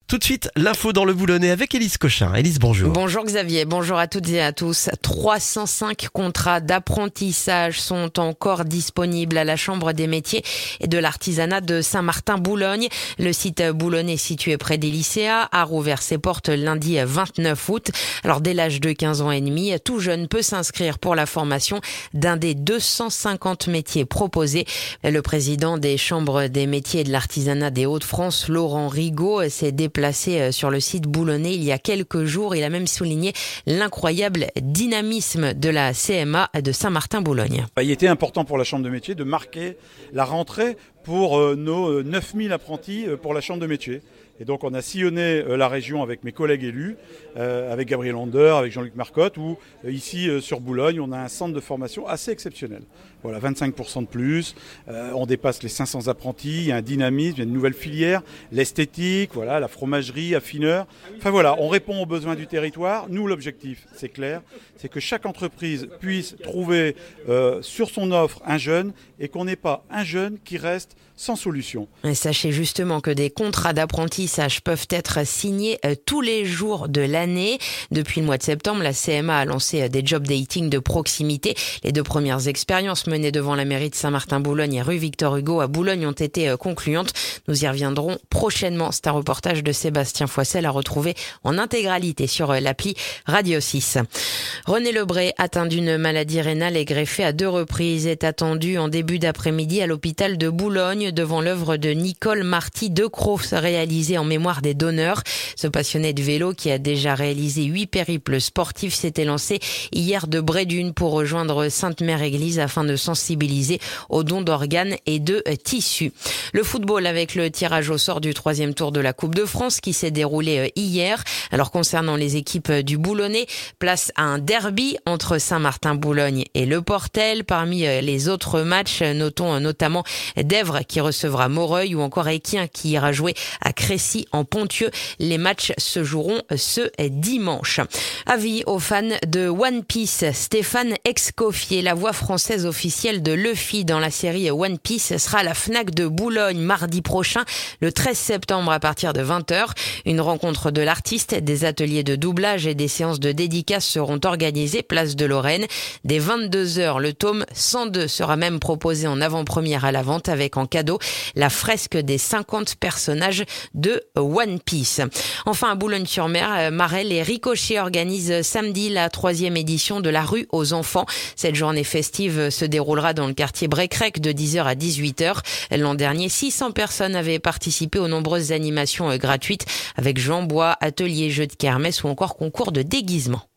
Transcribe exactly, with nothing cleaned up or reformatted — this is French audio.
Tout de suite, l'info dans le Boulonnais avec Élise Cochin. Élise, bonjour. Bonjour Xavier, bonjour à toutes et à tous. trois cent cinq contrats d'apprentissage sont encore disponibles à la Chambre des métiers et de l'artisanat de Saint-Martin-Boulogne. Le site boulonnais situé près des lycéas a rouvert ses portes lundi vingt-neuf août. Alors dès l'âge de quinze ans et demi, tout jeune peut s'inscrire pour la formation d'un des deux cent cinquante métiers proposés. Le président des chambres des métiers et de l'artisanat des Hauts-de-France, Laurent Rigaud, s'est déplacé placé sur le site boulonnais il y a quelques jours. Il a même souligné l'incroyable dynamisme de la C M A de Saint-Martin-Boulogne. Il était important pour la Chambre de métier de marquer la rentrée pour nos neuf mille apprentis pour la Chambre de métier. Et donc on a sillonné la région avec mes collègues élus, euh, avec Gabriel Lander, avec Jean-Luc Marcotte, où euh, ici euh, sur Boulogne, on a un centre de formation assez exceptionnel. Voilà, vingt-cinq pour cent de plus, euh, on dépasse les cinq cents apprentis, il y a un dynamisme, il y a une nouvelle filière, l'esthétique, voilà, la fromagerie, affineur. Enfin voilà, on répond aux besoins du territoire. Nous, l'objectif, c'est clair, c'est que chaque entreprise puisse trouver euh, sur son offre un jeune et qu'on n'ait pas un jeune qui reste sans solution. Et sachez justement que des contrats d'apprentissage peuvent être signés tous les jours de l'année. Depuis le mois de septembre, la C M A a lancé des job dating de proximité. Les deux premières expériences menées devant la mairie de Saint-Martin-Boulogne et rue Victor Hugo à Boulogne ont été concluantes. Nous y reviendrons prochainement. C'est un reportage de Sébastien Foissel à retrouver en intégralité sur l'appli Radio six. René Lebré, atteint d'une maladie rénale et greffé à deux reprises, est attendu en début d'après-midi à l'hôpital de Boulogne devant l'œuvre de Nicole Marty de Croix, réalisée en mémoire des donneurs. Ce passionné de vélo qui a déjà réalisé huit périples sportifs s'était lancé hier de Brédune pour rejoindre Sainte-Mère-Église afin de sensibiliser aux dons d'organes et de tissus. Le football avec le tirage au sort du troisième tour de la Coupe de France qui s'est déroulé hier. Alors concernant les équipes du Boulonnais, place à un derby entre Saint-Martin-Boulogne et Le Portel. Parmi les autres matchs, notons notamment d'Èvre qui recevra Moreuil ou encore Équien qui ira jouer à Crécy en Ponthieu. Les matchs se joueront ce dimanche. Avis aux fans de One Piece, Stéphane Escoffier, la voix française officielle de Luffy dans la série One Piece, sera à la Fnac de Boulogne mardi prochain, le treize septembre à partir de vingt heures. Une rencontre de l'artiste, des ateliers de doublage et des séances de dédicaces seront organisées place de Lorraine. Dès vingt-deux heures, le tome cent deux sera même proposé en avant-première à la vente avec en cadeau la fresque des cinquante personnages de One Piece. Enfin, à Boulogne-sur-Mer, Marel et Ricochet organisent samedi la troisième édition de la rue aux enfants. Cette journée festive se déroulera dans le quartier Brecrec de dix heures à dix-huit heures. L'an dernier, six cents personnes avaient participé aux nombreuses animations gratuites avec Jean Bois, ateliers, jeux de kermesse ou encore concours de déguisement.